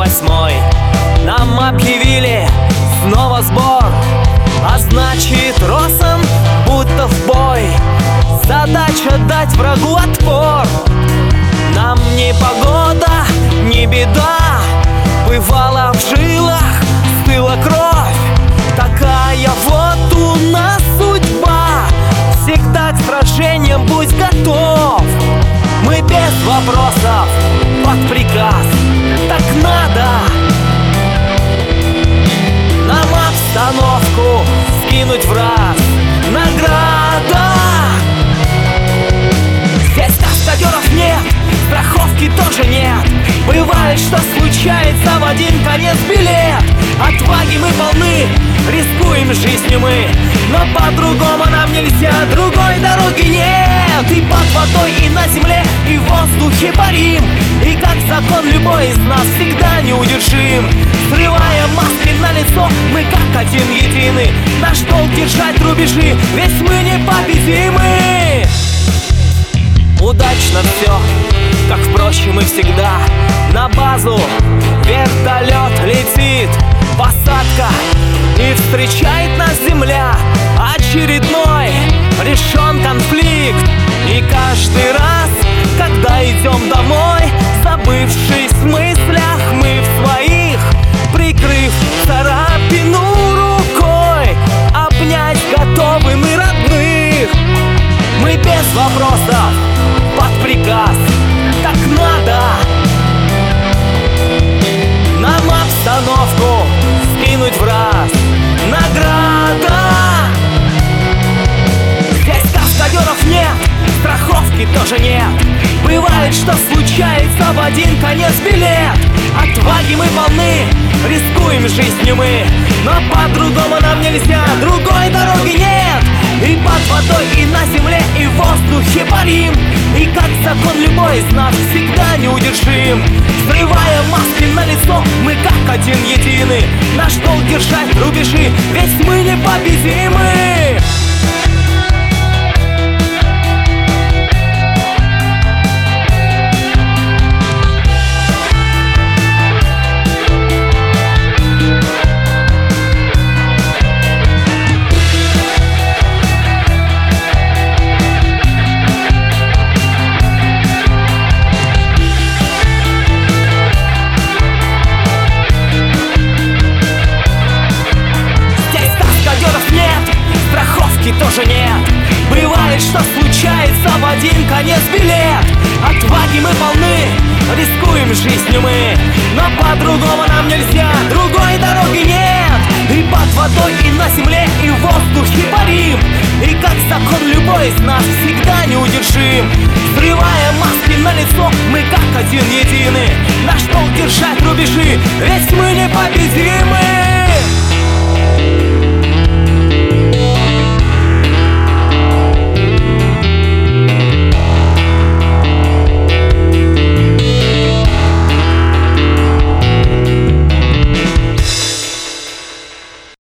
8 нам объявили снова сбор, а значит росом будто в бой. Задача дать врагу отпор. Нам ни погода, ни беда, бывало в жилах стыла кровь. Такая вот у нас судьба, всегда к сражениям будь готов. Мы без вопросов, под приказ, так надо. Нам обстановку скинуть в раз, награда. Здесь каскадеров нет, страховки тоже нет. Бывает, что случается в один конец билет. Отваги мы полны, рискуем жизнью мы, но по-другому нам нельзя, другой дороги нет. И под водой, и на земле, и в воздухе парим, и как закон любой из нас всегда неудержим. Срывая маски на лицо, мы как один единый. Наш долг держать рубежи, ведь мы непобедимы. Удачно все, как впрочем и всегда. На базу вертолет летит, посадка, и встречает нас земля. Очередной решен конфликт, и каждый раз, когда идем домой, забывшись в мыслях, мы в своих, прикрыв царапину рукой, обнять готовы мы родных. Мы без вопросов, под приказ, так надо. Нам обстановку скинуть в раз, награда. Здесь каскадеров нет, страховки тоже нет. Бывает, что случается в один конец билет. Отваги мы полны, рискуем жизнью мы, но по-другому нам нельзя, другой дороги нет. И под водой, и на земле, и в воздухе парим, и как закон любой из нас всегда неудержим. Срывая маски на лицо, мы как один единый. Наш долг держать рубежи, ведь мы непобедимы. Тоже нет. Бывает, что случается в один конец билет. Отваги мы полны, рискуем жизнью мы, но по-другому нам нельзя, другой дороги нет. И под водой, и на земле, и в воздухе парим, и как закон любой из нас всегда неудержим. Срывая маски на лицо, мы как один единый. Наш долг держать рубежи, ведь мы непобедимы.